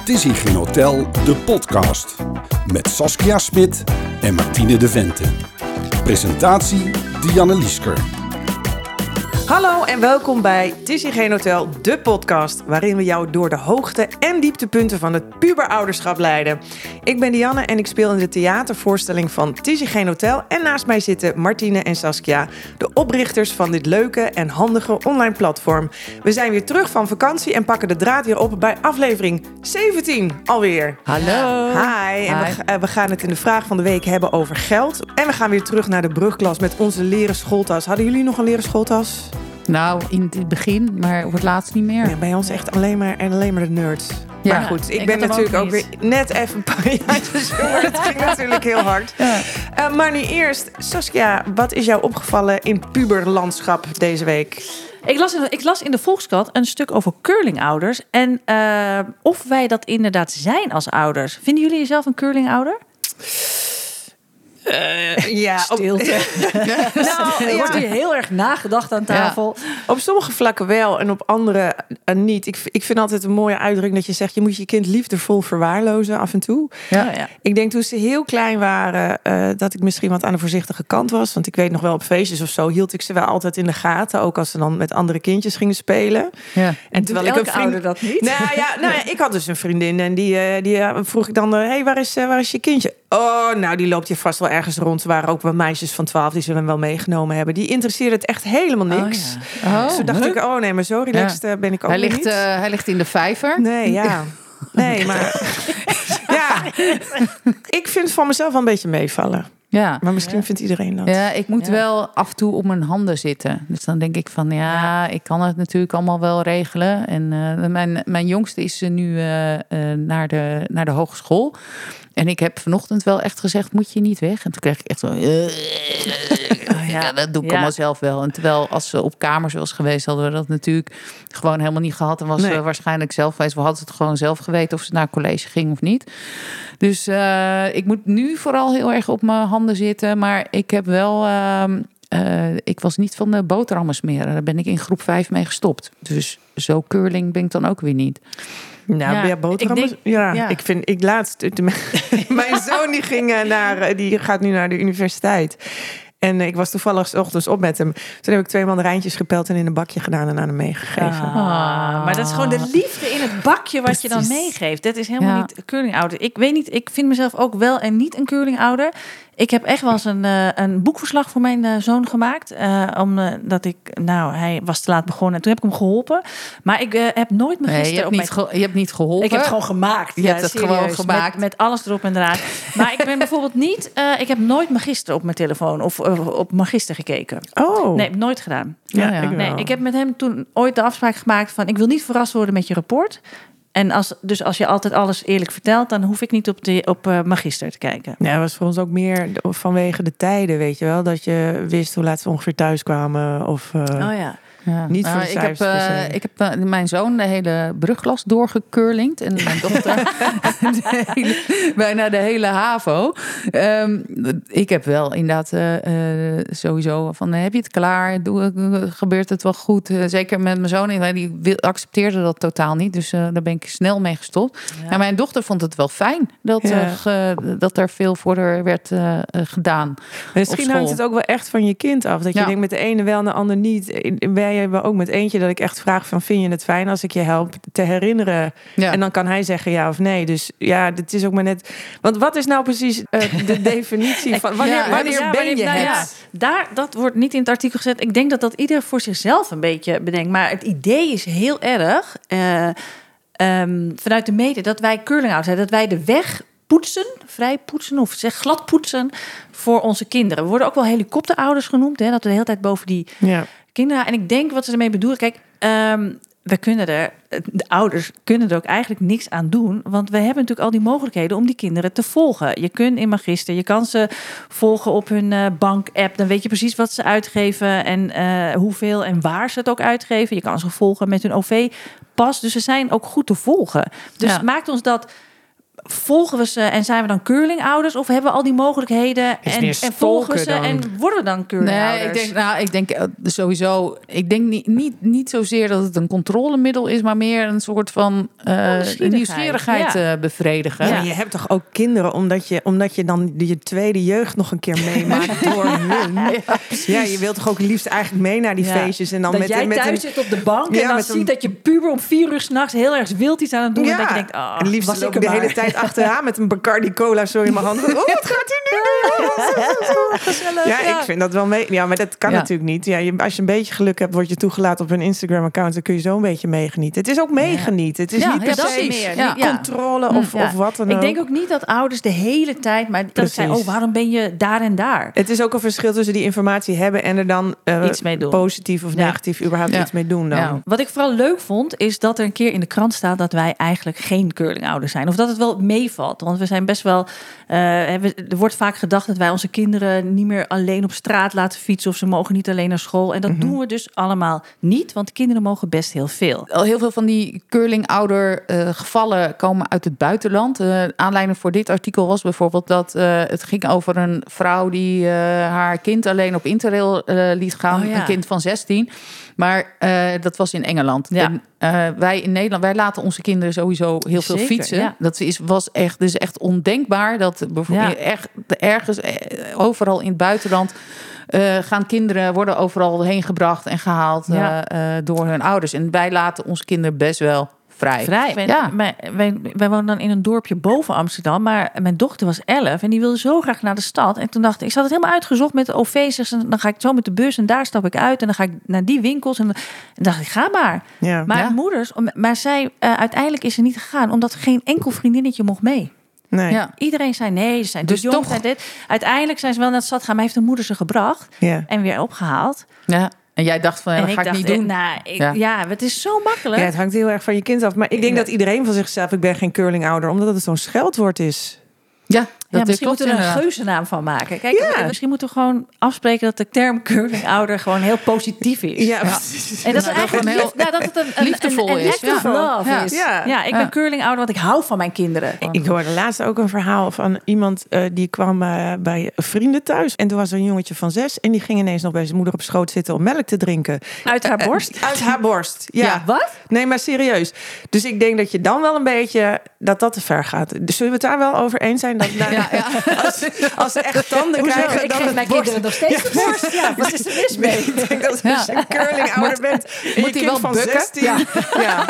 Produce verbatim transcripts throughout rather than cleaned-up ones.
Het is hier geen hotel, de podcast. Met Saskia Smit en Martine de Vente. Presentatie Dianne Liesker. Hallo en welkom bij Het is hier geen hotel, de podcast, waarin we jou door de hoogte- en dieptepunten van het puberouderschap leiden. Ik ben Dianne en ik speel in de theatervoorstelling van Het is hier geen hotel. En naast mij zitten Martine en Saskia, de oprichters van dit leuke en handige online platform. We zijn weer terug van vakantie en pakken de draad weer op bij aflevering zeventien alweer. Hallo. Hi. En we, uh, we gaan het in de vraag van de week hebben over geld. En we gaan weer terug naar de brugklas met onze leren schooltas. Hadden jullie nog een leren schooltas? Nou, in het begin, maar op het laatst niet meer. Ja, bij ons echt alleen maar, en alleen maar de nerds. Ja, maar goed, ik, ik ben had hem natuurlijk ook, ook weer net even een paar jaartjes jonger. Dat ging natuurlijk heel hard. Ja. Uh, maar nu eerst, Saskia, wat is jou opgevallen in puberlandschap deze week? Ik las, in de, ik las in de Volkskrant een stuk over curlingouders. En uh, of wij dat inderdaad zijn als ouders. Vinden jullie jezelf een curlingouder? Uh, ja, Stilte. Op, nou, er wordt hier heel erg nagedacht aan tafel. Ja. Op sommige vlakken wel en op andere uh, niet. Ik, ik vind altijd een mooie uitdrukking dat je zegt, je moet je kind liefdevol verwaarlozen af en toe. Ja, ja. Ik denk toen ze heel klein waren, uh, dat ik misschien wat aan de voorzichtige kant was. Want ik weet nog wel, op feestjes of zo hield ik ze wel altijd in de gaten. Ook als ze dan met andere kindjes gingen spelen. Ja. En terwijl Doet ik een elke ouder dat niet? Nou ja, nou ja, ik had dus een vriendin en die, uh, die uh, vroeg ik dan, hé, hey, waar, is, uh, waar is je kindje? Oh, nou, die loopt hier vast wel ergens rond. Er waren ook wel meisjes van twaalf die ze hem wel meegenomen hebben. Die interesseerde het echt helemaal niks. Oh, ja. oh, dus toen dacht ik, oh nee, maar zo relaxed ja. ben ik ook hij ligt, niet. Uh, hij ligt in de vijver. Nee, ja. Nee, maar... ja, ik vind het van mezelf wel een beetje meevallen. Ja. Maar misschien ja. vindt iedereen dat. Ja, ik moet ja. wel af en toe op mijn handen zitten. Dus dan denk ik van, ja, ja. ik kan het natuurlijk allemaal wel regelen. En uh, mijn, mijn jongste is nu uh, uh, naar, de, naar de hogeschool. En ik heb vanochtend wel echt gezegd, moet je niet weg? En toen kreeg ik echt zo... Uh, oh, ja, dat doe ik ja. allemaal zelf wel. En terwijl als ze op kamers was geweest, hadden we dat natuurlijk gewoon helemaal niet gehad. En was nee. ze waarschijnlijk zelf geweest. We hadden het gewoon zelf geweten of ze naar college ging of niet. Dus uh, ik moet nu vooral heel erg op mijn handen zitten. Maar ik heb wel... Uh, uh, ik was niet van de boterhammen smeren. Daar ben ik in groep vijf mee gestopt. Dus zo curling ben ik dan ook weer niet. Nou, ja, ja boterhammen. Ik denk, ja, ja, ik vind, ik laatst, mijn zoon die ging naar, die gaat nu naar de universiteit. En ik was toevallig 's ochtends op met hem. Toen heb ik twee mandarijntjes gepeld en in een bakje gedaan en aan hem meegegeven. Ah, maar dat is gewoon de liefde in het bakje wat Precies. je dan meegeeft. Dat is helemaal ja. niet curlingouder. Ik weet niet, ik vind mezelf ook wel en niet een curlingouder. Ik heb echt wel eens een, uh, een boekverslag voor mijn uh, zoon gemaakt. Uh, omdat uh, ik, nou, hij was te laat begonnen. En toen heb ik hem geholpen. Maar ik uh, heb nooit magister nee, je hebt op niet mijn... ge- je hebt niet geholpen. Ik heb het gewoon gemaakt. Je ja, hebt het serieus, gewoon gemaakt. Met, met alles erop en eraan. Maar ik ben bijvoorbeeld niet... Uh, ik heb nooit magister op mijn telefoon. Of uh, op magister gekeken. Oh. Nee, heb ik nooit gedaan. Ja, ja. Ik nee, ik heb met hem toen ooit de afspraak gemaakt van... ik wil niet verrast worden met je rapport... En als, dus als je altijd alles eerlijk vertelt, dan hoef ik niet op, de, op uh, magister te kijken. Ja, dat was voor ons ook meer vanwege de tijden, weet je wel. Dat je wist hoe laat ze ongeveer thuis kwamen. Of, uh, oh ja. Ja. Niet voor uh, de ik heb, uh, ik heb uh, mijn zoon de hele brugklas doorgecurlingd. En mijn dochter de hele, bijna de hele HAVO. Um, ik heb wel inderdaad uh, uh, sowieso van, uh, heb je het klaar? Doe, uh, gebeurt het wel goed? Uh, zeker met mijn zoon, die wil, accepteerde dat totaal niet. Dus uh, daar ben ik snel mee gestopt. Ja. En mijn dochter vond het wel fijn dat, ja. uh, ge, dat er veel voor haar werd uh, uh, gedaan. Misschien hangt het ook wel echt van je kind af. Dat je ja. denkt met de ene wel en de ander niet. Wij hebben ook met eentje dat ik echt vraag van, vind je het fijn als ik je help te herinneren? Ja. En dan kan hij zeggen ja of nee. Dus ja, dit is ook maar net... Want wat is nou precies uh, de definitie van... Wanneer, ja, wanneer ja, ben je nou, het? Ja, daar, dat wordt niet in het artikel gezet. Ik denk dat dat ieder voor zichzelf een beetje bedenkt. Maar het idee is heel erg... Uh, um, vanuit de mede dat wij curlingouders zijn. Dat wij de weg... poetsen, vrij poetsen of zeg glad poetsen voor onze kinderen. We worden ook wel helikopterouders genoemd, hè, dat we de hele tijd boven die ja. kinderen. En ik denk wat ze ermee bedoelen, kijk, um, we kunnen er, de ouders kunnen er ook eigenlijk niks aan doen, want we hebben natuurlijk al die mogelijkheden om die kinderen te volgen. Je kunt in Magister, je kan ze volgen op hun uh, bank-app, dan weet je precies wat ze uitgeven en uh, hoeveel en waar ze het ook uitgeven. Je kan ze volgen met hun O V-pas, dus ze zijn ook goed te volgen. Dus ja. maakt ons dat volgen we ze en zijn we dan curlingouders? Of hebben we al die mogelijkheden Is en, meer en volgen we ze stalken dan. en worden we dan curlingouders? Nee, ik denk, nou, ik denk uh, sowieso... Ik denk niet, niet, niet zozeer dat het een controlemiddel is... maar meer een soort van uh, nieuwsgierigheid, nieuwsgierigheid ja. uh, bevredigen. Ja, Ja. maar je hebt toch ook kinderen, omdat je, omdat je dan je tweede jeugd nog een keer meemaakt door hun. Ja, je wilt toch ook liefst eigenlijk mee naar die Ja. feestjes. En dan dat met, jij met thuis een, zit op de bank Ja, en dan met ziet een- dat je puber om vier uur 's nachts heel erg wild iets aan het doen. Ja, En dat je denkt, oh, en liefst was loop ik ik de er hele maar. tijd achteraan met een Bacardi Cola zo in mijn hand. Oh, wat gaat hij nu doen? Gezellig. Ja, ik vind dat wel mee. Ja, maar dat kan Ja. natuurlijk niet. Ja, je, als je een beetje geluk hebt, word je toegelaten op een Instagram-account. Dan kun je zo een beetje meegenieten. Het is ook meegenieten. Het is Ja, niet per ja, se precies. meer. Ja. Ja. controle of, Ja. of wat dan ook. Ik denk ook niet dat ouders de hele tijd, maar dat Precies. zijn, oh, waarom ben je daar en daar? Het is ook een verschil tussen die informatie hebben en er dan uh, Iets mee doen. positief of Ja. negatief überhaupt Ja. iets mee doen dan. Ja. Wat ik vooral leuk vond, is dat er een keer in de krant staat dat wij eigenlijk geen curlingouders zijn. Of dat het wel meevalt. Want we zijn best wel. Uh, hebben, er wordt vaak gedacht dat wij onze kinderen niet meer alleen op straat laten fietsen. Of ze mogen niet alleen naar school. En dat Mhm. doen we dus allemaal niet. Want de kinderen mogen best heel veel. Al heel veel van die curlingouder uh, gevallen komen uit het buitenland. Uh, aanleiding voor dit artikel was bijvoorbeeld dat uh, het ging over een vrouw die uh, haar kind alleen op Interrail uh, liet gaan. Oh ja. Een kind van zestien. Maar uh, dat was in Engeland. Ja. En uh, wij in Nederland, wij laten onze kinderen sowieso heel veel Zeker, fietsen. ja. Dat is, was echt, dus echt ondenkbaar dat bijvoorbeeld Ja. echt, ergens, eh, overal in het buitenland uh, gaan kinderen, worden overal heen gebracht en gehaald Ja. uh, uh, door hun ouders. En wij laten onze kinderen best wel vrij. Vrij. Mijn, Ja. mijn, wij, wij wonen dan in een dorpje boven Amsterdam. Maar mijn dochter was elf en die wilde zo graag naar de stad. En toen dacht ik, ik had het helemaal uitgezocht met de O V's. En dan ga ik zo met de bus en daar stap ik uit. En dan ga ik naar die winkels. En, en dacht ik, ga maar. Ja. Maar Ja. moeders, maar zij, uh, uiteindelijk is ze niet gegaan. Omdat geen enkel vriendinnetje mocht mee. Nee. Ja. Iedereen zei nee, ze zijn Dus dus jong, toch- zijn dit. Uiteindelijk zijn ze wel naar de stad gaan. Maar heeft de moeder ze gebracht Ja. en weer opgehaald. Ja. En jij dacht van, ja, en dat ik ga ik dacht, niet doen. Nou, ik, Ja. ja. het is zo makkelijk. Ja, het hangt heel erg van je kind af. Maar ik denk Ja. dat iedereen van zichzelf, ik ben geen curlingouder, omdat het zo'n scheldwoord is. Ja, Ja, dat misschien klopt moeten we er een inderdaad. geuzennaam van maken. Kijk, Ja. misschien moeten we gewoon afspreken dat de term curlingouder gewoon heel positief is. Ja, Ja. precies. En dat, Nou, is dat eigenlijk gewoon heel lief- nou, dat het een, een, liefdevol een, een is. act of Ja. love Ja. is. Ja. Ja, ik Ja. ben curlingouder, want ik hou van mijn kinderen. Ik hoorde laatst ook een verhaal van iemand uh, die kwam uh, bij vrienden thuis. En toen was er een jongetje van zes. En die ging ineens nog bij zijn moeder op schoot zitten om melk te drinken. Uit haar borst? Uh, uit haar borst, ja. Ja. Wat? Nee, maar serieus. Dus ik denk dat je dan wel een beetje, dat dat te ver gaat. Dus zullen we het daar wel over eens zijn? Dat, nou, Ja, ja. Als, als ze echt tanden Hoezo? krijgen, Ik dan geef het mijn borst- kinderen nog steeds de borst. Ja, wat is er mis mee? Nee, ik denk dat als Ja. je een curlingouder bent en moet je hij kind wel van bukken? zestien. Ja. Ja.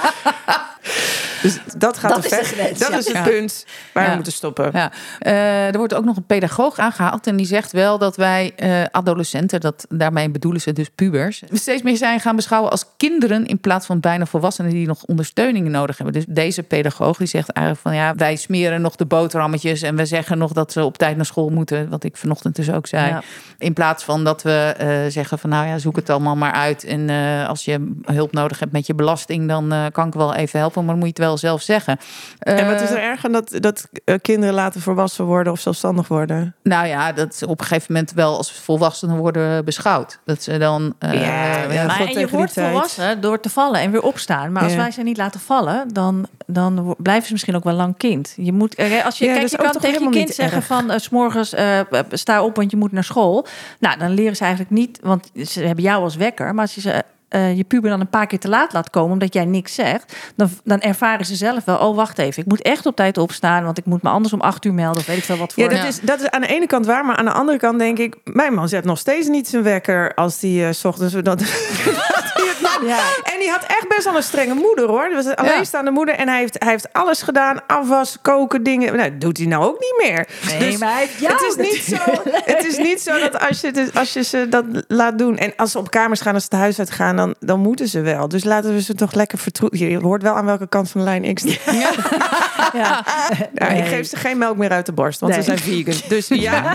Dus dat gaat Dat te is ver. de grens, dat ja. is het Ja. punt waar Ja. we moeten stoppen. Ja. Uh, er wordt ook nog een pedagoog aangehaald. En die zegt wel dat wij uh, adolescenten, dat, daarmee bedoelen ze dus pubers, steeds meer zijn gaan beschouwen als kinderen in plaats van bijna volwassenen die nog ondersteuning nodig hebben. Dus deze pedagoog die zegt eigenlijk van ja, wij smeren nog de boterhammetjes en we zeggen nog dat ze op tijd naar school moeten. Wat ik vanochtend dus ook zei. Ja. In plaats van dat we uh, zeggen van nou ja, zoek het allemaal maar uit. En uh, als je hulp nodig hebt met je belasting, dan uh, kan ik wel even helpen. Maar dan moet je het wel zelf zeggen. En wat Uh, is er erg aan dat, dat uh, kinderen laten volwassen worden of zelfstandig worden? Nou ja, dat ze op een gegeven moment wel als volwassenen worden beschouwd. Dat ze dan... Uh, Ja, ja, ja, God Maar, en je tegen die wordt tijd. volwassen door te vallen en weer opstaan. Maar als Ja. wij ze niet laten vallen, dan, dan wo- blijven ze misschien ook wel lang kind. Je moet, eh, als je, Ja, kijk, dat je is ook kan toch tegen je helemaal kind niet zeggen erg? van... Uh, 's morgens uh, sta op, want je moet naar school. Nou, dan leren ze eigenlijk niet... Want ze hebben jou als wekker. Maar als je ze... Uh, je puber dan een paar keer te laat laat komen omdat jij niks zegt, dan, dan ervaren ze zelf wel, oh wacht even, ik moet echt op tijd opstaan, want ik moet me anders om acht uur melden of weet ik veel wat voor. Ja, dat, Ja. Is, dat is aan de ene kant waar, maar aan de andere kant denk ik, mijn man zet nog steeds niet zijn wekker als die uh, 's ochtends... Dat, Ja. En die had echt best wel een strenge moeder, hoor. Dat was een alleenstaande moeder. En hij heeft, hij heeft alles gedaan. Afwas, koken, dingen. Nou, dat doet hij nou ook niet meer. Nee, maar hij heeft jou het, is niet zo, het is niet zo dat als je, het, als je ze dat laat doen... En als ze op kamers gaan, als ze het huis uit gaan... Dan, dan moeten ze wel. Dus laten we ze toch lekker vertroeten. Je hoort wel aan welke kant van de lijn ik sta. Ja. Ja. Nou, Nee. ik geef ze geen melk meer uit de borst. Want Nee. ze zijn vegan. Dus ja...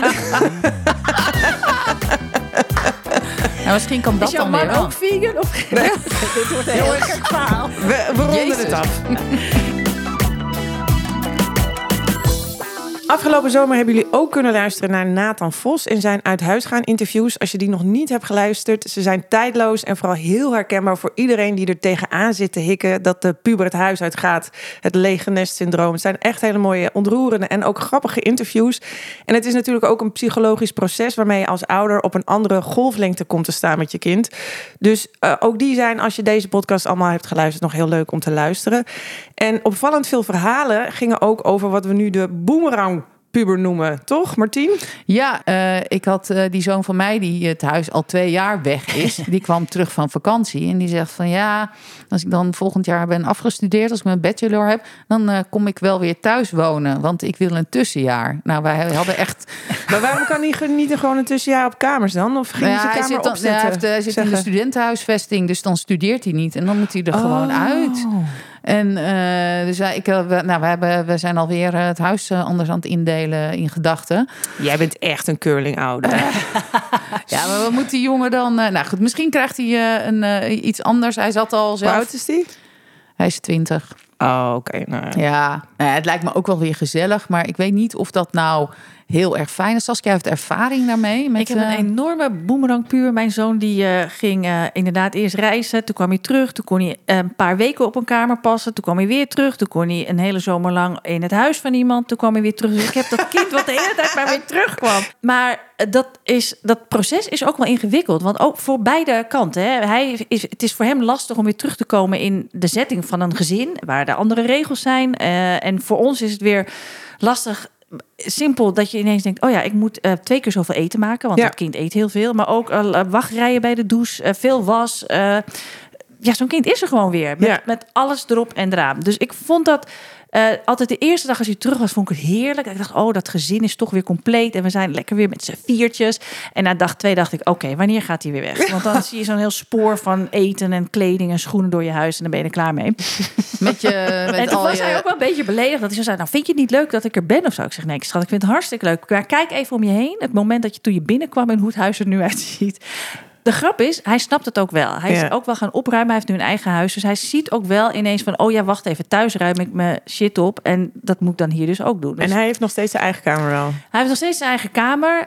nou, misschien kan dat Is jouw dan man weer wel. ook vegan? Of... Nee. Dit wordt een heel gek verhaal. We, we ronden Jezus. het af. Afgelopen zomer hebben jullie ook kunnen luisteren naar Nathan Vos en zijn uit huis gaan interviews. Als je die nog niet hebt geluisterd, ze zijn tijdloos en vooral heel herkenbaar voor iedereen die er tegenaan zit te hikken dat de puber het huis uitgaat. Het lege nest syndroom. Het zijn echt hele mooie, ontroerende en ook grappige interviews. En het is natuurlijk ook een psychologisch proces waarmee je als ouder op een andere golflengte komt te staan met je kind. Dus uh, ook die zijn, als je deze podcast allemaal hebt geluisterd, nog heel leuk om te luisteren. En opvallend veel verhalen gingen ook over wat we nu de boomerang puber noemen, toch, Martien? Ja, uh, ik had uh, die zoon van mij die het huis al twee jaar weg is. Die kwam terug van vakantie en die zegt van ja, als ik dan volgend jaar ben afgestudeerd, als ik mijn bachelor heb, dan uh, kom ik wel weer thuis wonen, want ik wil een tussenjaar. Nou, wij hadden echt. Maar waarom kan hij niet gewoon een tussenjaar op kamers dan? Of ging nou ja, hij zijn kamer hij zit, dan, opzetten? hij, heeft, hij zit in de studentenhuisvesting, dus dan studeert hij niet en dan moet hij er oh. gewoon uit. En uh, dus wij, ik, we, nou, we, hebben, we zijn alweer het huis uh, anders aan het indelen in gedachten. Jij bent echt een curling-ouder. Ja, maar wat moet die jongen dan? Uh, nou goed, misschien krijgt hij uh, een, uh, iets anders. Hij zat al zelf. Hoe oud is die? Hij is twintig. Oh, oké. Okay. Nou, ja, ja nou, het lijkt me ook wel weer gezellig. Maar ik weet niet of dat nou heel erg fijn is. Saskia heeft ervaring daarmee. Met, ik heb een uh... enorme boemerangpuur. Mijn zoon die uh, ging uh, inderdaad eerst reizen. Toen kwam hij terug. Toen kon hij uh, een paar weken op een kamer passen. Toen kwam hij weer terug. Toen kon hij een hele zomer lang in het huis van iemand. Toen kwam hij weer terug. Dus ik heb dat kind wat de hele tijd maar weer terugkwam. Maar uh, dat, is, dat proces is ook wel ingewikkeld. Want ook voor beide kanten. Hè. Hij is, het is voor hem lastig om weer terug te komen in de setting van een gezin. Waar er andere regels zijn. Uh, en voor ons is het weer lastig. Simpel dat je ineens denkt, oh ja, ik moet uh, twee keer zoveel eten maken, want ja. dat kind eet heel veel. Maar ook uh, wachtrijen bij de douche, uh, veel was. Uh, ja, zo'n kind is er gewoon weer. Met, ja. met alles erop en eraan. Dus ik vond dat uh, altijd de eerste dag als hij terug was, vond ik het heerlijk. Ik dacht, oh, dat gezin is toch weer compleet. En we zijn lekker weer met z'n viertjes. En na dag twee dacht ik, oké, okay, wanneer gaat hij weer weg? Want dan zie je zo'n heel spoor van eten en kleding en schoenen door je huis. En dan ben je er klaar mee. Met je, met en toen was je... hij ook wel een beetje beledigd. Dat hij zo zei, nou, vind je het niet leuk dat ik er ben of zo? Ik zeg, nee, schat, ik vind het hartstikke leuk. Maar kijk even om je heen. Het moment dat je toen je binnenkwam en hoe het huis er nu uitziet. De grap is, hij snapt het ook wel. Hij is ja. ook wel gaan opruimen. Hij heeft nu een eigen huis. Dus hij ziet ook wel ineens van, oh ja, wacht even. Thuis ruim ik mijn shit op. En dat moet ik dan hier dus ook doen. Dus en hij heeft nog steeds zijn eigen kamer wel? Hij heeft nog steeds zijn eigen kamer.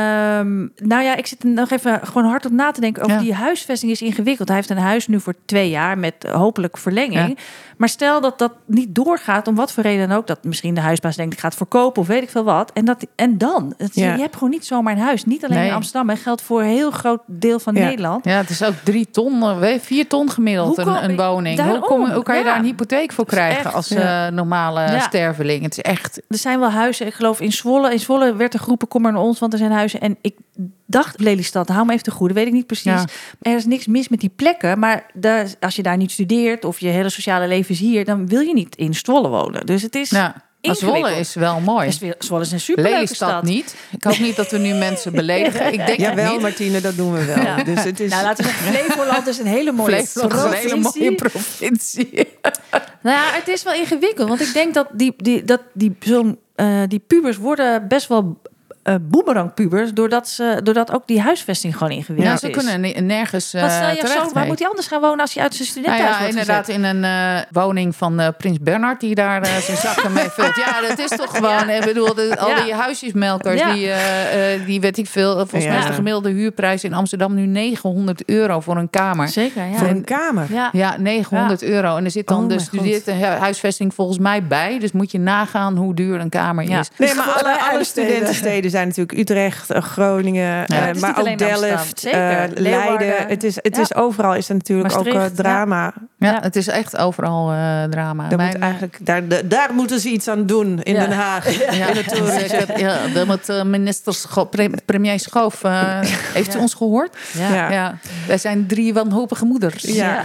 Um, nou ja, ik zit er nog even gewoon hard op na te denken over ja. die huisvesting is ingewikkeld. Hij heeft een huis nu voor twee jaar met hopelijk verlenging. Ja. Maar stel dat dat niet doorgaat, om wat voor reden dan ook. Dat misschien de huisbaas denkt, ik ga het verkopen of weet ik veel wat. En, dat, en dan? Het, ja. Je hebt gewoon niet zomaar een huis. Niet alleen nee. in Amsterdam. Het geldt voor een heel groot deel van ja. Nederland. Ja, het is ook drie ton, vier ton gemiddeld een, een woning. Hoe, kom, hoe kan je ja. daar een hypotheek voor krijgen echt, als ja. uh, normale ja. sterveling? Het is echt... Er zijn wel huizen, ik geloof in Zwolle. In Zwolle werd er geroepen, kom maar naar ons, want er zijn huizen. En ik dacht, Lelystad, hou me even te goede, weet ik niet precies. Ja. Er is niks mis met die plekken, maar daar, als je daar niet studeert of je hele sociale leven is hier, dan wil je niet in Zwolle wonen. Dus het is... Ja. Maar Zwolle is wel mooi. Zwolle is een superleuke Lelystad stad. niet. Ik hoop niet dat we nu mensen beledigen. Ik denk Jawel, niet. Martine, dat doen we wel. Ja. Dus het is... Nou, laten we zeggen, Flevoland is een hele mooie Flevoland is een hele mooie provincie. Nou ja, het is wel ingewikkeld. Want ik denk dat die, die, dat die, zo'n, uh, die pubers worden best wel... Uh, boemerangpubers, doordat ze, doordat ook die huisvesting gewoon ingewikkeld ja, is. ze kunnen nergens uh, Wat stel je terecht. Zo, waar moet hij anders gaan wonen als hij uit zijn studentenhuis nou ja, wordt inderdaad gezet? in een uh, woning van uh, Prins Bernhard die daar uh, zijn zakken mee vult. Ja, dat is toch gewoon. Ja. Ik bedoel, de, al ja. die huisjesmelkers, ja. die, uh, uh, die weet ik veel. Volgens ja. mij is de gemiddelde huurprijs in Amsterdam nu negenhonderd euro voor een kamer. Zeker, ja. Voor een kamer? Ja, ja negenhonderd ja. euro. En er zit dan oh de studentenhuisvesting volgens mij bij. Dus moet je nagaan hoe duur een kamer ja. is. Nee, maar alle, alle studentensteden zijn natuurlijk Utrecht, Groningen, ja, uh, maar ook Delft, uh, Leiden. Het is, het ja. is overal is er natuurlijk Maastricht, ook uh, drama. Ja. ja, het is echt overal uh, drama. Daar, Mijn, moet eigenlijk, daar, de, daar moeten ze iets aan doen in ja. Den Haag. Ja, in het ja, daar moet uh, minister Scho- pre- premier Schoof. Uh, heeft ja. u ons gehoord? Ja. Ja. Ja. Wij zijn drie wanhopige moeders. Ja. Ja.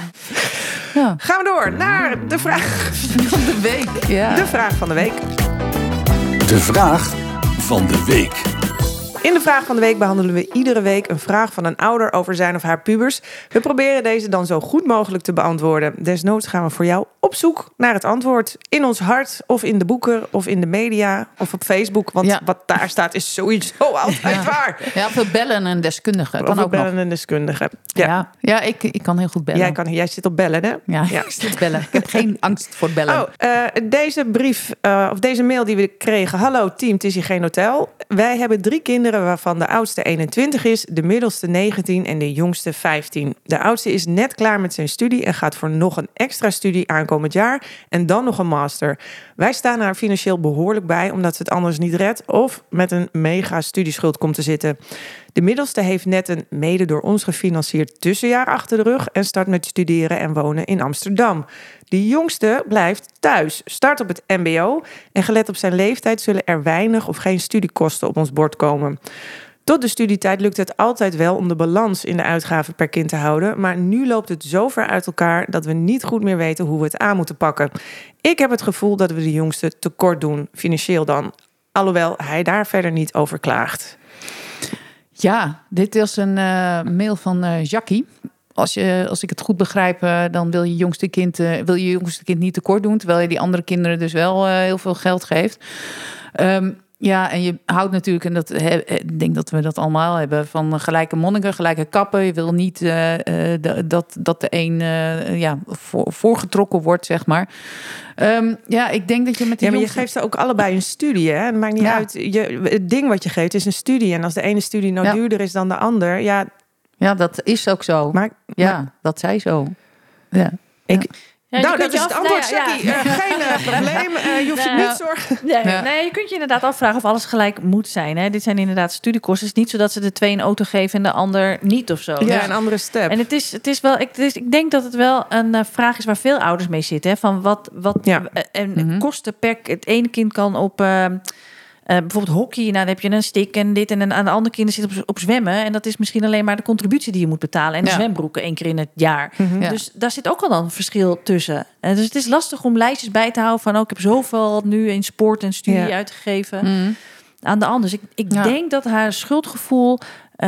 Ja. Gaan we door naar de vraag van de week. Ja. De vraag van de week. De vraag van de week. In de vraag van de week behandelen we iedere week een vraag van een ouder over zijn of haar pubers. We proberen deze dan zo goed mogelijk te beantwoorden. Desnoods gaan we voor jou op zoek naar het antwoord. In ons hart, of in de boeken, of in de media, of op Facebook. Want Ja. wat daar staat is sowieso altijd Ja. waar. Ja, of we bellen een deskundige. Kan Of we ook nog. bellen een deskundige. Ja. Ja, ja ik, ik kan heel goed bellen. Jij, kan, jij zit op bellen, hè? Ja, Ja. ik zit bellen. Ik heb geen angst voor bellen. Oh, uh, deze brief, uh, of deze mail die we kregen. Hallo team, het is hier geen hotel. Wij hebben drie kinderen waarvan de oudste eenentwintig is, de middelste negentien en de jongste vijftien. De oudste is net klaar met zijn studie en gaat voor nog een extra studie aankomend jaar en dan nog een master. Wij staan haar financieel behoorlijk bij, omdat ze het anders niet redt of met een mega studieschuld komt te zitten. De middelste heeft net een mede door ons gefinancierd tussenjaar achter de rug en start met studeren en wonen in Amsterdam. De jongste blijft thuis, start op het mbo en gelet op zijn leeftijd zullen er weinig of geen studiekosten op ons bord komen. Tot de studietijd lukt het altijd wel om de balans in de uitgaven per kind te houden, maar nu loopt het zo ver uit elkaar dat we niet goed meer weten hoe we het aan moeten pakken. Ik heb het gevoel dat we de jongste tekort doen, financieel dan, alhoewel hij daar verder niet over klaagt. Ja, dit is een uh, mail van uh, Jackie. Als, je, als ik het goed begrijp, uh, dan wil je jongste kind, uh, wil je jongste kind niet tekort doen, terwijl je die andere kinderen dus wel uh, heel veel geld geeft. Um, Ja, en je houdt natuurlijk, en dat, ik denk dat we dat allemaal hebben, van gelijke monniken, gelijke kappen. Je wil niet uh, uh, dat, dat de een uh, ja, voor, voorgetrokken wordt, zeg maar. Um, ja, ik denk dat je met die Ja, maar jongste... je geeft ze ook allebei een studie, hè? Het maakt niet Ja. uit. Je, het ding wat je geeft is een studie. En als de ene studie nou Ja. duurder is dan de ander, ja... Ja, dat is ook zo. Maar, ja, maar, dat zei zo. Ja. ik... Ja, nou, je dat kunt is je het af- antwoord, nou ja, Jackie. ja. Uh, geen uh, probleem. Uh, je hoeft je Nou, niet zorgen. Nee, Ja. nee, je kunt je inderdaad afvragen of alles gelijk moet zijn. Hè? Dit zijn inderdaad studiekosten. Het is niet zo dat ze de twee een auto geven en de ander niet of zo. Ja, een andere step. En het is, het is wel, ik, het is, ik denk dat het wel een uh, vraag is waar veel ouders mee zitten. Hè? Van wat, wat Ja. uh, en Mhm. kosten per. Het ene kind kan op uh, uh, bijvoorbeeld hockey. Nou, dan heb je een stick en dit. En een, aan de andere kinderen zit op, op zwemmen. En dat is misschien alleen maar de contributie die je moet betalen. En de Ja. zwembroeken één keer in het jaar. Mhm. Ja. Dus daar zit ook al dan een verschil tussen. En dus het is lastig om lijstjes bij te houden van... Oh, ik heb zoveel nu in sport en studie Ja. uitgegeven Mm. aan de ander. Dus ik, ik Ja. denk dat haar schuldgevoel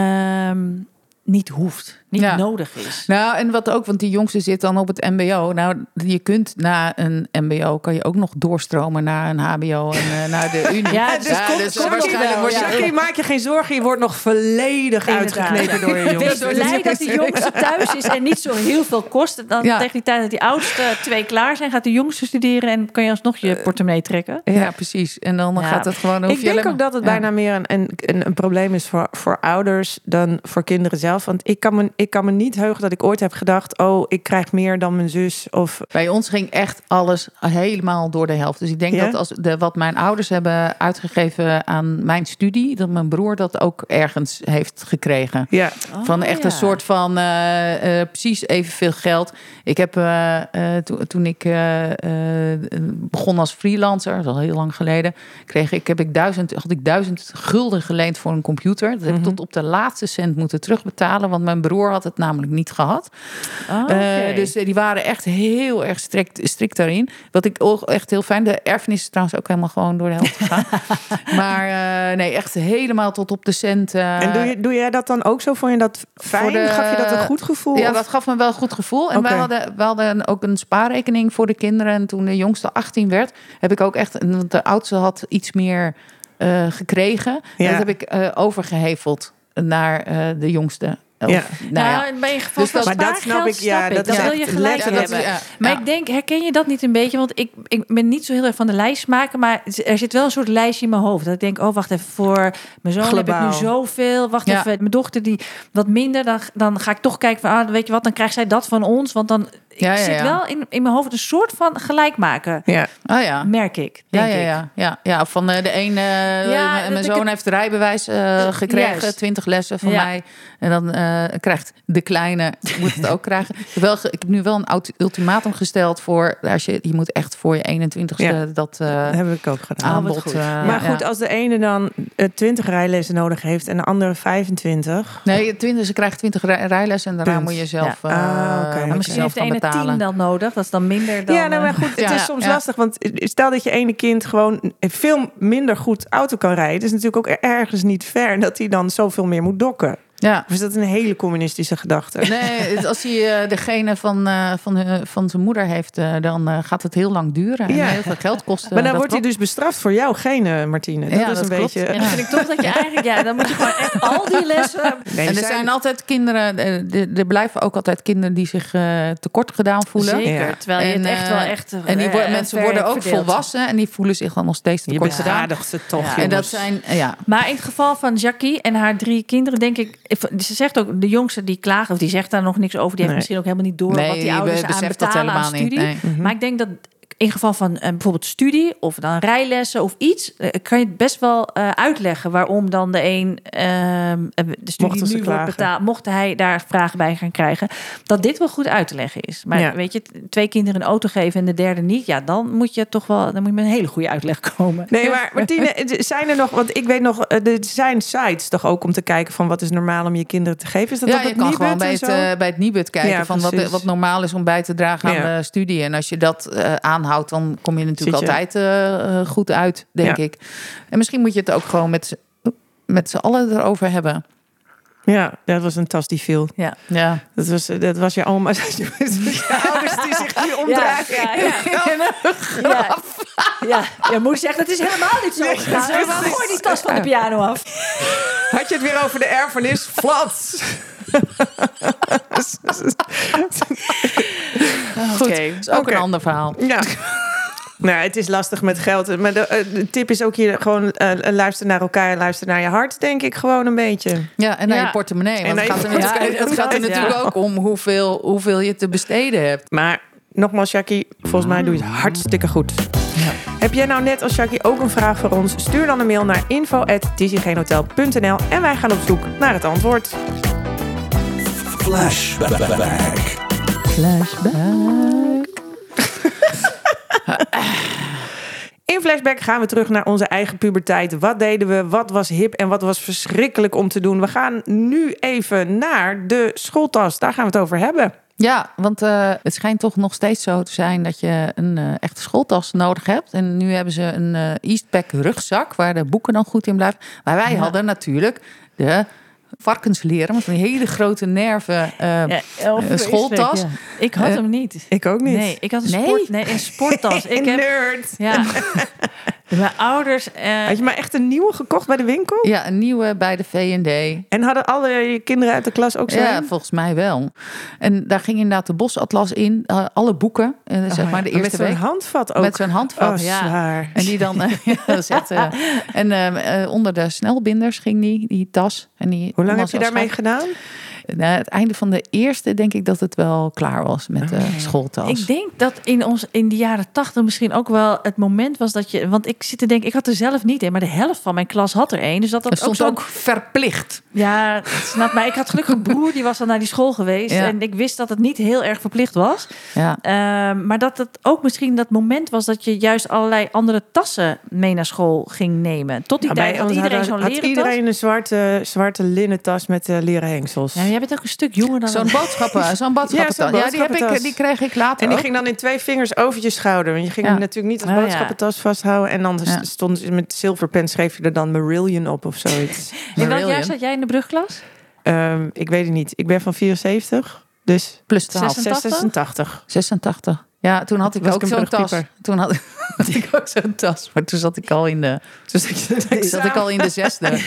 um, niet hoeft, niet Ja. nodig is. Nou, en wat ook, want die jongste zit dan op het mbo. Nou, je kunt na een mbo, kan je ook nog doorstromen naar een hbo en uh, naar de unie. Ja, Dus dus kom- dus kom- waarschijnlijk kom- word je... Jackie, maak je geen zorgen. Je wordt nog volledig Inderdaad. uitgeknepen door je Wees jongens. blij dat de jongste thuis is en niet zo heel veel kost. Dan Ja. tegen die tijd dat die oudste twee klaar zijn, gaat de jongste studeren en kan je alsnog je portemonnee trekken. Ja, precies. En dan Ja. gaat het gewoon... dan hoef Ik je denk alleen ook maar- dat het Ja. bijna meer een, een, een, een probleem is voor, voor ouders dan voor kinderen zelf. Want ik kan, me, ik kan me niet heugen dat ik ooit heb gedacht... oh, ik krijg meer dan mijn zus. Of Bij ons ging echt alles helemaal door de helft. Dus ik denk Ja? dat als de, wat mijn ouders hebben uitgegeven aan mijn studie... dat mijn broer dat ook ergens heeft gekregen. ja. Van Oh, echt ja. een soort van uh, uh, precies evenveel geld. Ik heb uh, uh, to, toen ik uh, uh, begon als freelancer, dat is al heel lang geleden, kreeg ik heb ik duizend had ik duizend gulden geleend voor een computer. Dat heb ik Mhm. tot op de laatste cent moeten terugbetalen, want mijn broer had het namelijk niet gehad. Oh, okay. Uh, dus uh, die waren echt heel erg strikt, strikt daarin. Wat ik ook echt heel fijn. De erfenis is trouwens ook helemaal gewoon door de helft gegaan. Maar uh, nee, echt helemaal tot op de cent. Uh, En doe, je, doe jij dat dan ook zo? Vond je dat fijn? de- Gaf je dat een goed gevoel? Ja, Of- dat gaf me wel een goed gevoel. En Oké. wij hadden, we hadden ook een spaarrekening voor de kinderen. En toen de jongste achttien werd, heb ik ook echt... Want de oudste had iets meer uh, gekregen. Ja. En dat heb ik uh, overgeheveld naar uh, de jongste. Of, Ja. nou ja. Nou, bij je geval Dus van dat- maar dat snap ik, ja, snap ik. dat Dat is wil echt je gelijk letterlijk- hebben. ja, Maar ja. ik denk, herken je dat niet een beetje? Want ik, ik ben niet zo heel erg van de lijst maken, maar er zit wel een soort lijstje in mijn hoofd. Dat ik denk, oh, wacht even, voor mijn zoon heb ik Globaal. nu zoveel. Wacht Ja. even, mijn dochter die wat minder, dan, dan ga ik toch kijken van, ah, weet je wat, dan krijgt zij dat van ons. Want dan Ja, ik ja, zit ja. wel in, in mijn hoofd een soort van gelijk maken, Ja. Oh ja. merk ik. Ja, Denk ja, ik. ja, ja, ja. Van uh, de ene, uh, Ja, mijn dat mijn ik zoon het- heeft rijbewijs uh, gekregen, Juist. twintig lessen van Ja. mij. En dan uh, krijgt de kleine, moet het ook krijgen. Ik heb, wel, ge- ik heb nu wel een aut- ultimatum gesteld voor, als je, je moet echt voor je eenentwintigste Ja. dat uh, Dat heb ik ook gedaan. aanbod. wat goed. uh, Maar goed, ja. als de ene dan uh, twintig rijlessen nodig heeft en de andere vijfentwintig... Nee, twintig, ze krijgt twintig rij- rijlessen en daarna Punt. moet je zelf, Ja. uh, Ah, oké. moet je Maar misschien zelf heeft de gaan ene betalen. tien dan nodig. Dat is dan minder dan... Ja, nou, maar goed, het Ja, is soms ja. lastig. Want stel dat je ene kind gewoon veel minder goed auto kan rijden. Het is natuurlijk ook ergens niet fair dat hij dan zoveel meer moet dokken. Ja. Of is dat een hele communistische gedachte? Nee, als hij uh, degene van, uh, van, uh, van zijn moeder heeft, uh, dan uh, gaat het heel lang duren en Ja. heel veel geld kosten. Maar dan Dat wordt hij klopt. dus bestraft voor jouw gene, Martine. Dat Ja, is dat een klopt. beetje... En dan vind ik toch dat je eigenlijk... Ja, dan moet je gewoon echt al die lessen... Nee, En er er zijn altijd kinderen, er, er blijven ook altijd kinderen die zich uh, tekort gedaan voelen. Zeker, Ja. terwijl je En, het echt uh, wel echt... En die uh, worden, mensen ver worden ook verdeeld. volwassen en die voelen zich dan nog steeds Je tekort gedaan. beschadigt ze toch, Ja. jongens. En dat zijn, ja. Maar in het geval van Jackie en haar drie kinderen, denk ik... Ze zegt ook, de jongste die klaagt, of die zegt daar nog niks over. Die heeft Nee. misschien ook helemaal niet door Nee, wat die die ouders be- aan beseft dat betalen aan helemaal niet, studie. nee. Maar ik denk dat in geval van uh, bijvoorbeeld studie of dan rijlessen of iets, uh, kan je het best wel uh, uitleggen waarom dan de een uh, de studie Mochten ze nu wordt klagen. betaald, mocht hij daar vragen bij gaan krijgen, dat dit wel goed uit te leggen is. Maar Ja. weet je, twee kinderen een auto geven en de derde niet, ja, dan moet je toch wel, dan moet je met een hele goede uitleg komen. Nee, maar Martine, zijn er nog... Want ik weet nog, er zijn sites toch ook om te kijken van wat is normaal om je kinderen te geven. Is dat Ja, op je het kan Nibud gewoon bij en het, zo? uh, bij het Nibud kijken Ja, van wat, precies. wat normaal is om bij te dragen aan Ja. de studie. En als je dat uh, aanhoudt, dan kom je natuurlijk Zit je. altijd uh, goed uit, denk Ja. ik. En misschien moet je het ook gewoon met, z'n- met z'n allen erover hebben. Ja, dat was een tas die viel. Ja. Ja. Dat was, dat was je oma. Je ouders die zich nu omdraaien. Ja, ja, ja. Ja, ja, moeder zegt, het is helemaal niet zo Nee, gegaan. dat is Waarom niet gooi die tas van de piano af? Had je het weer over de erfenis? Flats! Goed, dat is ook Oké. een ander verhaal. Ja. Nou, het is lastig met geld. Maar de, uh, de tip is ook hier gewoon uh, luister naar elkaar en luister naar je hart, denk ik gewoon een beetje. Ja, en naar Ja. je portemonnee. Want En het naar gaat er je natuurlijk, portemonnee. het gaat er Ja. natuurlijk ook om hoeveel, hoeveel je te besteden hebt. Maar nogmaals, Jackie, volgens mij doe je het hartstikke goed. Heb jij nou net als Jackie ook een vraag voor ons? Stuur dan een mail naar info at t c geen hotel punt n l en wij gaan op zoek naar het antwoord. Flashback. Flashback. In Flashback gaan we terug naar onze eigen puberteit. Wat deden we? Wat was hip en wat was verschrikkelijk om te doen? We gaan nu even naar de schooltas. Daar gaan we het over hebben. Ja, want uh, het schijnt toch nog steeds zo te zijn dat je een uh, echte schooltas nodig hebt. En nu hebben ze een uh, Eastpak rugzak waar de boeken dan goed in blijven. Maar wij Ja. hadden natuurlijk de varkensleren met een hele grote nerven uh, Ja, oh, uh, schooltas. vreselijk, ja. Ik had Uh, hem niet. Ik ook niet. Nee, ik had een, Nee? sport, nee, een sporttas. Ik heb, Nerd. ja. Mijn ouders... eh, Had je maar echt een nieuwe gekocht bij de winkel? Ja, een nieuwe bij de V en D. En hadden alle je kinderen uit de klas ook zo? Ja, volgens mij wel. En daar ging inderdaad de bosatlas in. Uh, alle boeken, uh, zeg Oh, maar de ja. eerste Met zo'n week. handvat ook. Met zo'n handvat. Oh, ja. zwaar. En die dan... uh, ja, dat is echt, uh, en uh, uh, onder de snelbinders ging die, die tas. En die Hoe lang kon heb je zelfs daarmee gaan. gedaan? Na het einde van de eerste denk ik dat het wel klaar was met de schooltas. Ik denk dat in, ons, in de jaren tachtig misschien ook wel het moment was dat je... Want ik zit te denken, ik had er zelf niet in, maar de helft van mijn klas had er een. Dus dat Er dat ook stond zo... ook verplicht. Ja, snap maar. Ik had gelukkig een broer, die was dan naar die school geweest. Ja. En ik wist dat het niet heel erg verplicht was. Ja. Uh, maar dat het ook misschien dat moment was dat je juist allerlei andere tassen mee naar school ging nemen. Tot die Ja, tijd bij had ons iedereen had, zo'n had leren iedereen tas. een zwarte, zwarte linnen tas met uh, leren hengsels. Ja, jij bent ook een stuk jonger dan... Zo'n boodschappen, zo'n boodschappentas. Ja, zo'n Ja, die, heb ik, boodschappentas. die kreeg ik later En die ook. ging dan in twee vingers over je schouder. Want je ging Ja. hem natuurlijk niet als Oh, ja. boodschappentas vasthouden. En dan Ja. stond ze met zilverpen, schreef je er dan Marillion op of zoiets. In welk Marillion. jaar zat jij in de brugklas? um, ik weet het niet. Ik ben van vierenzeventig. Dus Plus twaalf. zesentachtig? zesentachtig. zesentachtig. Ja, toen had ik Was ook ik een zo'n tas. brugpieper. Toen had, had ik ook zo'n tas. Maar toen zat ik al in de, Dus ik, zat ik al in de zesde.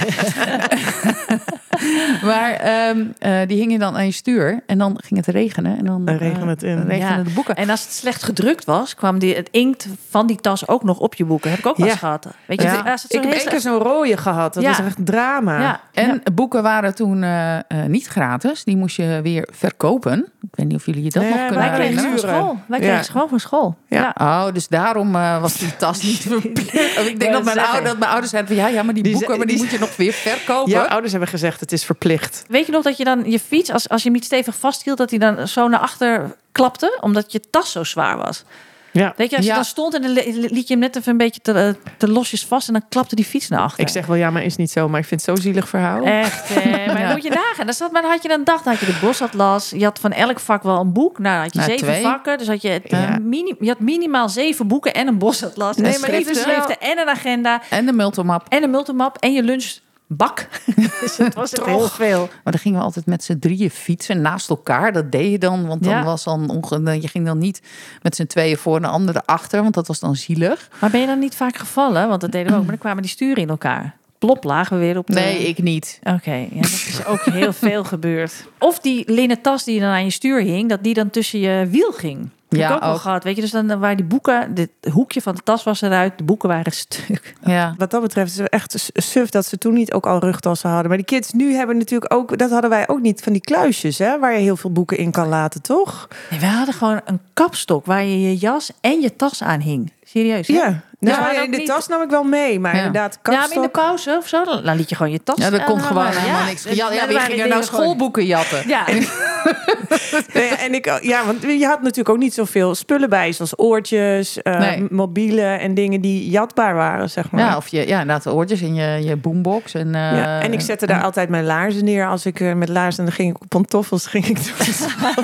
Maar um, uh, die hing je dan aan je stuur. En dan ging het regenen. En dan Dan regende het in. uh, regenden Ja. de boeken. En als het slecht gedrukt was, kwam die, het inkt van die tas ook nog op je boeken. Heb ik ook wel eens Ja. gehad. Weet je, Ja. als het Ik zo heb heel één keer slecht- zo'n rode gehad. Dat Ja. was echt drama. Ja. En Ja. boeken waren toen uh, uh, niet gratis. Die moest je weer verkopen. Ik weet niet of jullie je dat Nee, nog kunnen Wij kregen ze van herinneren. school. Wij Ja. kregen ze gewoon van school. Ja. Ja. Oh, dus daarom uh, was die tas niet verplicht. Ik denk wou dat mijn, zeggen. ouder, dat mijn ouders zeiden van ja, ja maar die, Die boeken ze- maar die, die- moet je nog weer verkopen. Jouw ouders hebben gezegd het is verplicht. Weet je nog dat je dan je fiets, als, als je hem niet stevig vasthield, dat hij dan zo naar achter klapte, omdat je tas zo zwaar was? Ja. Weet je, als je Ja. dan stond en dan liet je hem net even een beetje te, te losjes vast en dan klapte die fiets naar achter. Ik zeg wel, ja, maar is niet zo. Maar ik vind het zo'n zielig verhaal. Echt, eh, maar Ja. moet je nagaan. Dan, zat, maar dan had je een dag, dan had je de bosatlas. Je had van elk vak wel een boek. Nou, dan had je Nou, zeven twee. vakken. Dus had je, Ja. mini, je had minimaal zeven boeken en een bosatlas. Nee, en maar die schriften, dus wel- en een agenda En de multimap. en een multimap en je lunchbak. Dus het was echt heel veel. Maar dan gingen we altijd met z'n drieën fietsen naast elkaar. Dat deed je dan, want dan Ja. was dan onge... je ging dan niet met z'n tweeën voor en de andere achter, want dat was dan zielig. Maar ben je dan niet vaak gevallen? Want dat deden we ook. Maar dan kwamen die sturen in elkaar. Plop, lagen we weer op de... Nee, ik niet. Oké, ja, dat is ook heel veel gebeurd. Of die linnen tas die dan aan je stuur hing, dat die dan tussen je wiel ging. Dat Ja, heb ik ook wel ook. gehad. Weet je, dus dan waren die boeken, dit hoekje van de tas was eruit, de boeken waren stuk. Ja. Wat dat betreft is het echt suf dat ze toen niet ook al rugtassen hadden. Maar die kids nu hebben natuurlijk ook... Dat hadden wij ook niet van die kluisjes, hè? Waar je heel veel boeken in kan laten, toch? Nee, we hadden gewoon een kapstok waar je je jas en je tas aan hing. Serieus, hè? Ja. Nou, maar ja, ook in de niet- tas nam ik wel mee. Maar Ja. inderdaad, Ja, maar in kapstok... de pauze of zo, dan, dan liet je gewoon je tas Ja, dat aan- kon aan- gewoon ja. helemaal niks. Ja, ja, er wie waren ging er nou dingen gewoon- schoolboeken jatten? Ja, Nee, en ik, ja, want je had natuurlijk ook niet zoveel spullen bij. Zoals oortjes, eh, Nee. mobielen en dingen die jatbaar waren, zeg maar. Ja, of je, ja, inderdaad, de oortjes in je, je boombox. En, uh, Ja, en ik zette daar altijd mijn laarzen neer. Als ik uh, met laarzen, en dan ging ik op pantoffels ging ik doen.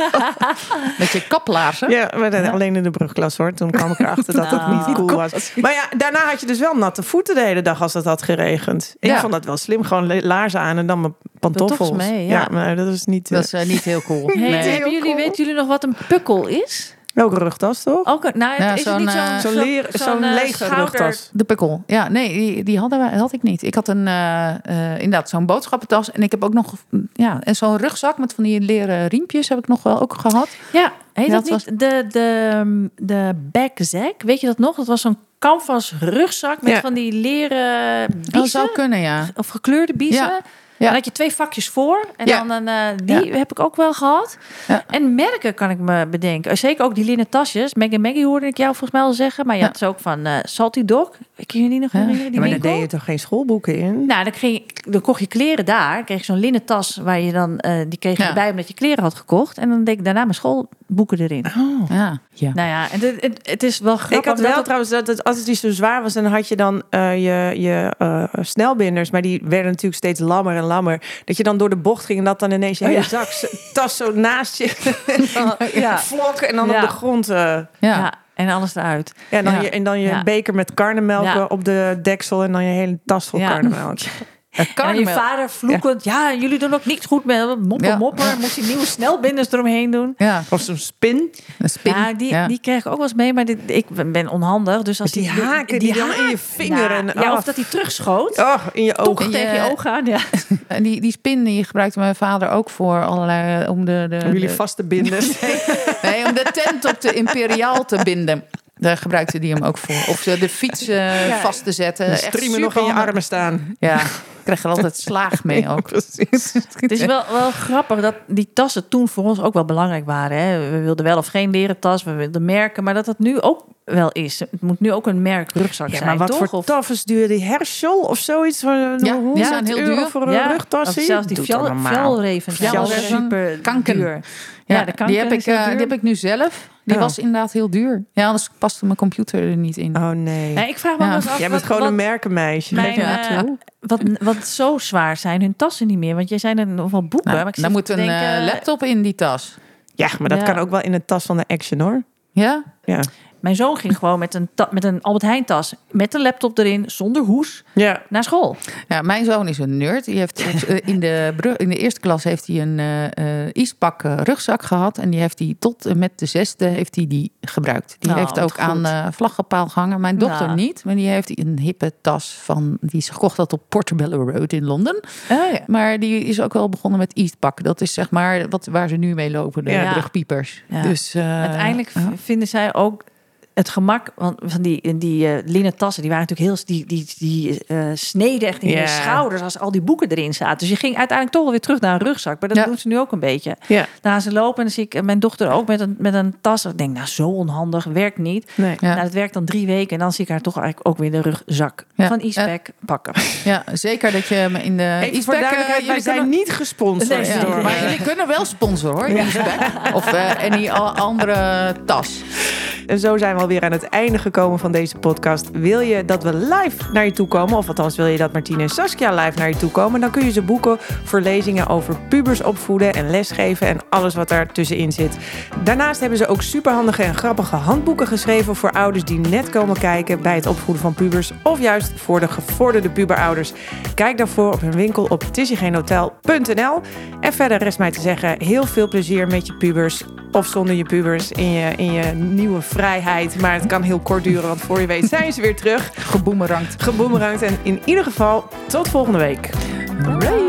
met je kaplaarzen. Ja, maar dan alleen in de brugklas hoor. Toen kwam ik erachter dat het Nou. niet cool was. Maar ja, daarna had je dus wel natte voeten de hele dag als het had geregend. Ik Ja. vond dat wel slim. Gewoon le- laarzen aan en dan mijn pantoffels. Pantoffels mee, ja. maar dat is niet... Uh, Dat is uh, niet heel cool. Hey, Nee. hebben jullie, cool. weten jullie nog wat een pukkel is? ook een rugtas, toch? Ook, een- nou, het Ja, is het zo'n, niet zo'n eh, Zo'n zo'n- leer- zo'n, zo'n eh, lege schouder- rugtas. De pukkel. Ja, nee, die, die hadden wij, had ik niet. Ik had een, uh, uh, inderdaad zo'n boodschappentas. En ik heb ook nog ja, en zo'n rugzak met van die leren riempjes heb ik nog wel ook gehad. Ja, heet Ja, dat dat niet de, de, de backzack? Weet je dat nog? Dat was zo'n canvas rugzak met Ja. van die leren Dat biezen. zou kunnen, ja. Of gekleurde biezen. Ja. En Ja. dan had je twee vakjes voor. En Ja. dan een, uh, die heb ik ook wel gehad. Ja. En merken kan ik me bedenken. Zeker ook die linnen tasjes. Maggie Maggie hoorde ik jou volgens mij al zeggen. Maar je Ja. had ze ook van uh, Salty Dog. Kun je die nog Ja. herinneren? Die Ja, maar daar winkel? deed je toch geen schoolboeken in? Nou, dan, kreeg je, dan kocht je kleren daar. Dan kreeg je zo'n linnen tas waar je dan uh, die kreeg je Ja. erbij omdat je kleren had gekocht. En dan deed ik daarna mijn schoolboeken erin. Oh. Ja. ja. Nou ja, en het, het, het is wel grappig. Ik had dat wel het- trouwens dat het, als het die zo zwaar was, dan had je dan uh, je, je uh, snelbinders, maar die werden natuurlijk steeds lammer en lammer. Dat je dan door de bocht ging en dat dan ineens je Oh, hele ja. zak, tas zo naast je, en dan Ja. vlok en dan Ja. op de grond. Uh, Ja. ja. en alles eruit. ja, en dan Ja. je, en dan je Ja. beker met karnemelk Ja. op de deksel en dan je hele tas vol Ja. karnemelk. Het En kan je wel. vader vloekend. Ja. jullie doen ook niet goed met moppen, Ja. mopper. Moest die nieuwe snelbinders eromheen doen. Ja, Of zo'n spin. een spin. Ja, die, Ja. die kreeg ik ook wel eens mee, maar dit, ik ben onhandig. Dus als Met die haken die dan in je vinger Ja, en ja, af. of dat hij terugschoot. Oh, in je Toch ogen. In tegen je je- ogen aan. Ja. En die, die spin die gebruikte mijn vader ook voor allerlei... Om, de, de, Om jullie de- vast te binden. Nee, om de tent op de Imperiaal te binden. Daar gebruikte die hem ook voor. Of ze de fiets uh, Ja. vast te zetten. De Echt streamen nog in je superhandig. armen staan. Ja, ik kreeg er altijd slaag mee ook. Precies. Het is wel, wel grappig dat die tassen toen voor ons ook wel belangrijk waren. Hè. We wilden wel of geen leren tas, we wilden merken. Maar dat dat nu ook wel is. Het moet nu ook een merk rugzak Ja, zijn, maar wat toch? voor Of- taffes duur die Herschel of zoiets? Voor Ja, die honderd zijn heel euro duur. voor een Ja, rugtasje? of zelfs die Doe toch fjal- normaal. fjalreven zijn wel Fjalreven. super Kanken. duur. Ja, Ja, de kanken die, heb ik, is heel uh, duur. die heb ik nu zelf. Die Ja. was inderdaad heel duur. Ja, anders paste mijn computer er niet in. Oh nee. Nee, ik vraag me Ja. wel eens af. Jij bent wat- gewoon wat- een merkenmeisje. Mijn, Geef je Ja. dat toe? Wat, wat zo zwaar zijn hun tassen niet meer. Want jij zijn er nog wel boeken. Nou, maar ik daar zit moet te een denken, uh, laptop in die tas. Ja, maar dat Ja. kan ook wel in de tas van de Action hoor. Ja? Ja. Mijn zoon ging gewoon met een, ta- met een Albert Heijn tas. Met een laptop erin. Zonder hoes. Ja. Naar school. Ja, mijn zoon is een nerd. Die heeft uh, in, de brug, in de eerste klas heeft hij een uh, uh, Eastpak uh, rugzak gehad. En die heeft hij tot en met de zesde heeft hij die gebruikt. Die Nou, heeft wat ook goed. aan uh, vlaggenpaal gehangen. Mijn dochter Nou. niet. Maar die heeft een hippe tas van... Die ze gekocht had op Portobello Road in Londen. Oh, ja. Maar die is ook wel begonnen met Eastpak. Dat is zeg maar wat, waar ze nu mee lopen. De Ja. brugpiepers. Ja. Dus, uh, Uiteindelijk v- ja. vinden zij ook het gemak want van die, die uh, linnen tassen. Die waren natuurlijk heel... Die, die, die uh, sneden echt in Ja. je schouders als al die boeken erin zaten. Dus je ging uiteindelijk toch wel weer terug naar een rugzak. Maar dat Ja. doen ze nu ook een beetje. Ja. Dan gaan ze lopen en dan zie ik mijn dochter ook met een, met een tas. Ik denk, nou zo onhandig, werkt niet. Nee. Ja. Nou, dat werkt dan drie weken en dan zie ik haar toch eigenlijk ook weer de rugzak Ja. van Eastpak pakken. Ja, zeker dat je hem in de Even Eastpak, voor uh, duidelijkheid, wij jullie zijn kunnen- niet gesponsord. Nee, Ja, nee, door, nee. maar eh, jullie kunnen wel sponsoren hoor. Eastpak. Of uh, any a- andere tas. En zo zijn we alweer aan het einde gekomen van deze podcast. Wil je dat we live naar je toe komen, of althans wil je dat Martine en Saskia live naar je toe komen, dan kun je ze boeken voor lezingen over pubers opvoeden en lesgeven en alles wat daar tussenin zit. Daarnaast hebben ze ook superhandige en grappige handboeken geschreven voor ouders die net komen kijken bij het opvoeden van pubers of juist voor de gevorderde puberouders. Kijk daarvoor op hun winkel op tissygeenhotel punt n l. En verder rest mij te zeggen, heel veel plezier met je pubers of zonder je pubers in je, in je nieuwe vrijheid. Maar het kan heel kort duren, want voor je weet zijn ze weer terug. Geboemerangd. Geboemerangd. En in ieder geval, tot volgende week. Hooray.